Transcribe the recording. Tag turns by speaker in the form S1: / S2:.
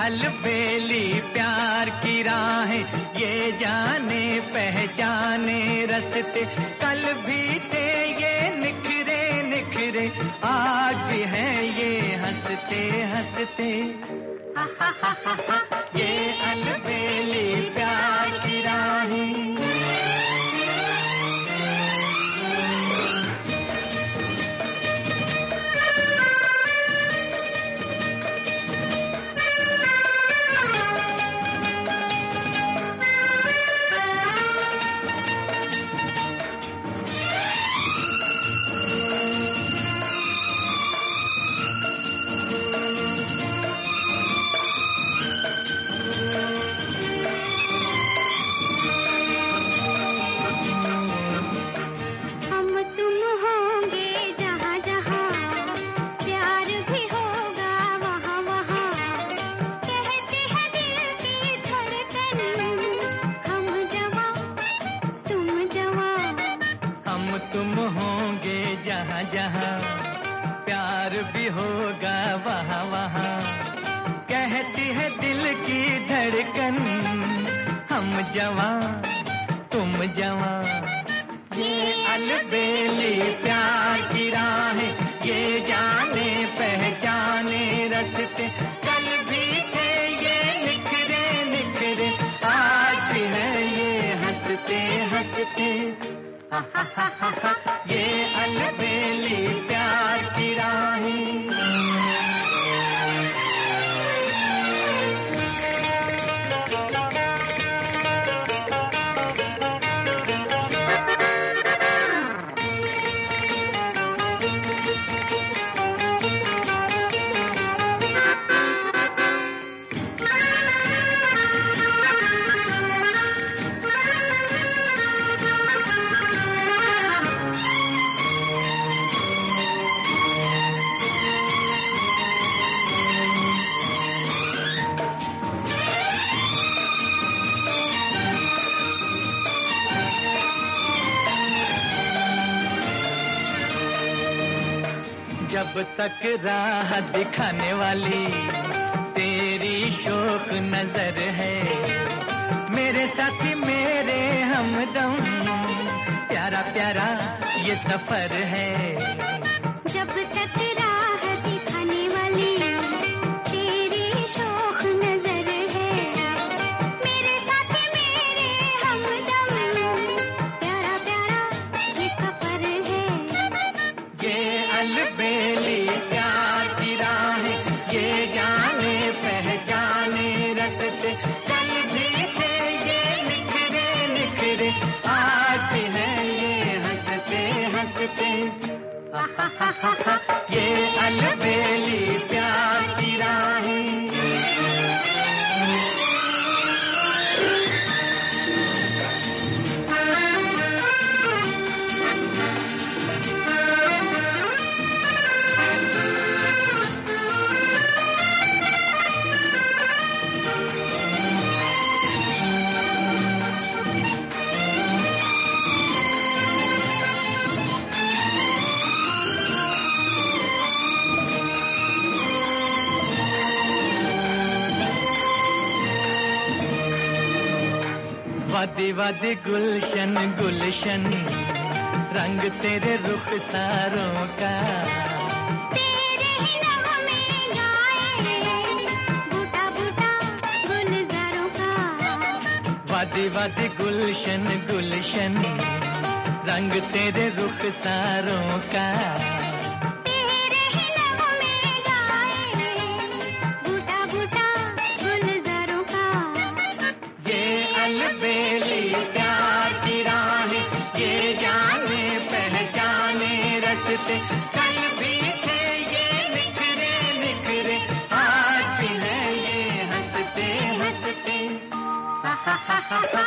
S1: अलबेली प्यार की राहें, ये जाने पहचाने रस्ते, कल भी थे ये निखरे निखरे, आज भी है ये हंसते हंसते। ये अलबेली प्यार की राहें। तुम होंगे जहाँ जहाँ, प्यार भी होगा वहाँ वहाँ, कहती है दिल की धड़कन, हम जवां तुम जवां। ये अलबेली प्यार की राहें, ये जाने पहचाने रस्ते, कल भी थे ये निखरे निखरे, आज भी है ये हंसते हंसते। ये अलबेली प्यार की राहें। जब तक राह दिखाने वाली तेरी शोख नजर है, मेरे साथी मेरे हमदम, प्यारा प्यारा ये सफर है।
S2: जब तक राह दिखाने वाली तेरी शोख नजर है, मेरे साथी मेरे हमदम, प्यारा प्यारा ये सफर है।
S1: ये अलबेली प्यार की राहें, ये जाने पहचाने रस्ते, कल भी थे ये निखरे निखरे, आज भी है ये हंसते हंसते। ये अलबेली प्यार की राहें। वादी वादी गुलशन गुलशन, रंग तेरे रुखसारों का,
S2: तेरे ही नगमे गाए बूटा बूटा गुलजारों का।
S1: वादी वादी गुलशन गुलशन, रंग तेरे रुखसारों का,
S2: तेरे ही नगमे गाए बूटा बूटा गुलजारों का।
S1: ये अलबेली प्यार की राहें, ये जाने पहचाने रस्ते, कल भी थे ये निखरे निखरे, आज भी है ये हंसते हंसते।